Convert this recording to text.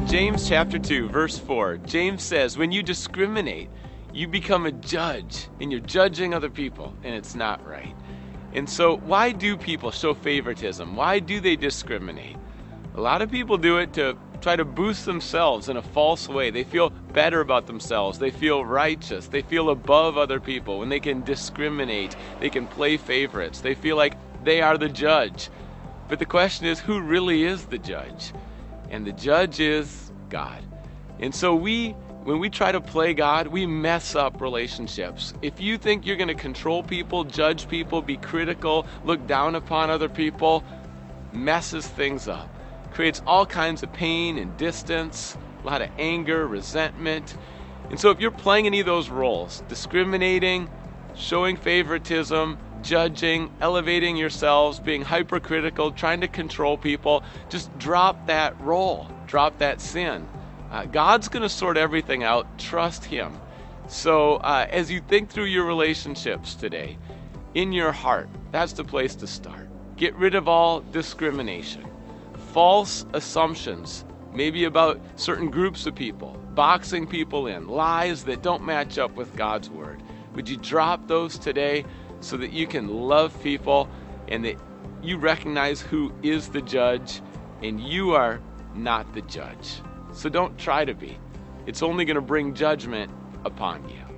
James chapter 2, verse 4, James says, when you discriminate, you become a judge, and you're judging other people, and it's not right. And so why do people show favoritism? Why do they discriminate? A lot of people do it to try to boost themselves in a false way. They feel better about themselves. They feel righteous. They feel above other people. When they can discriminate, they can play favorites. They feel like they are the judge. But the question is, who really is the judge? And the judge is God. And so when we try to play God, we mess up relationships. If you think you're going to control people, judge people, be critical, look down upon other people, messes things up. Creates all kinds of pain and distance, a lot of anger, resentment. And so if you're playing any of those roles, discriminating, showing favoritism, judging, elevating yourselves, being hypercritical, trying to control people, just drop that role, drop that sin. God's going to sort everything out. Trust Him. So as you think through your relationships today, in your heart, that's the place to start. Get rid of all discrimination, false assumptions, maybe about certain groups of people, boxing people in, lies that don't match up with God's Word. Would you drop those today so that you can love people and that you recognize who is the judge and you are not the judge? So don't try to be. It's only going to bring judgment upon you.